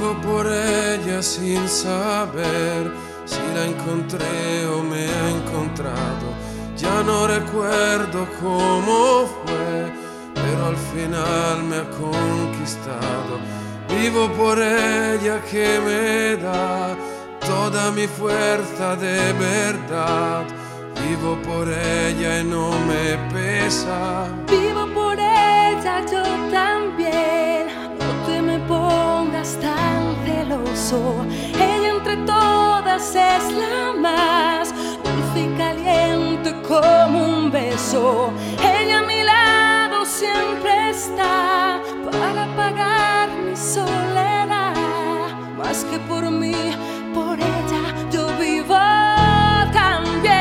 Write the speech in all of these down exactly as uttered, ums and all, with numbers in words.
Vivo por ella sin saber si la encontré o me ha encontrado. Ya no recuerdo cómo fue, pero al final me ha conquistado. Vivo por ella que me da toda mi fuerza de verdad. Vivo por ella y no me pesa. Vivo por ella yo también. No te me pongas tan celoso. Ella entre todas es la más dulce y caliente como un beso. Ella a mi lado siempre está para apagar mi soledad. Más que por mí, por ella yo vivo también.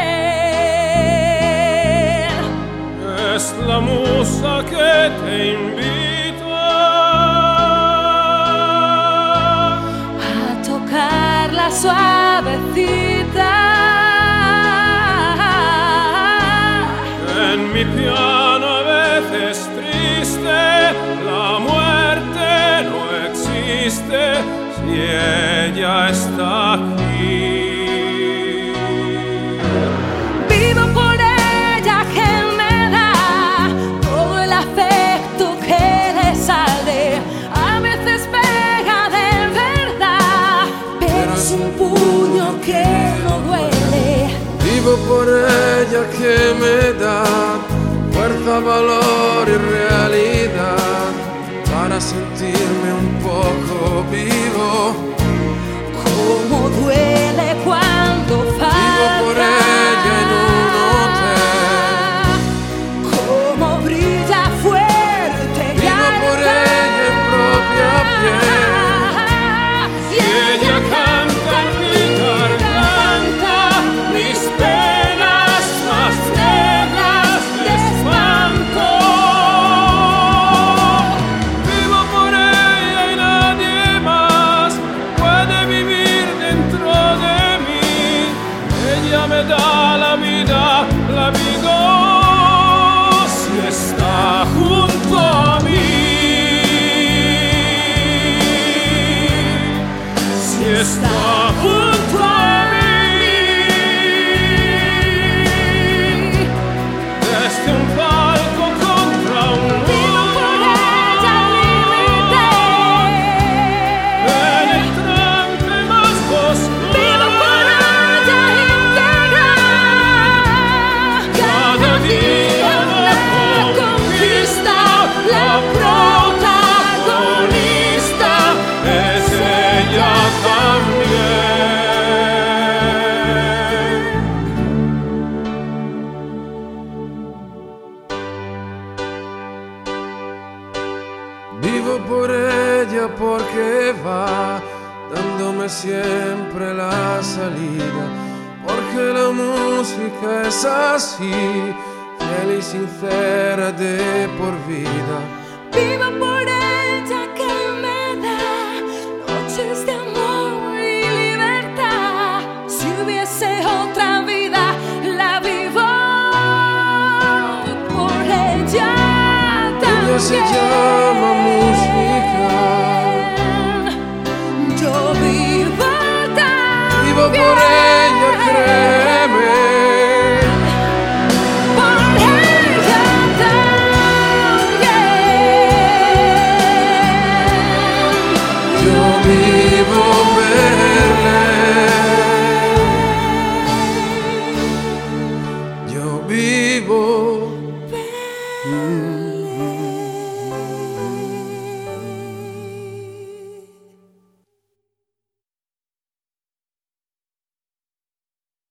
Es la musa que te invita a tocarla suavecita. En mi piano a veces triste, la muerte no existe si ella está aquí. Vivo por ella que me da todo el afecto que le sale. A veces pega de verdad, pero es un puño que no duele. Vivo por ella que me da fuerza, valor y realidad para sentirme un poco vivo. Cómo duele cuando falta. Vivo por ella en un hotel. Cómo brilla fuerte. Vivo por ella en propia piel. Y ella canta en mi garganta mis penas más negras de espanto. Vivo por ella y nadie más puede vivir dentro de mí. Ella me da la vida, la vida si está junto a mí. Si está junto a mí. Desde un palco contra un muro, en el trance más oscuro. Vivo por ella íntegra. Cada día la conquista, la protagonista Es ella también. Vivo por ella porque va dándome siempre la salida, porque la música es así, fiel y sincera de por vida. Vivo por ella que me da noches de amor y libertad. Si hubiese otra vida, la vivo por ella Ella se también. llama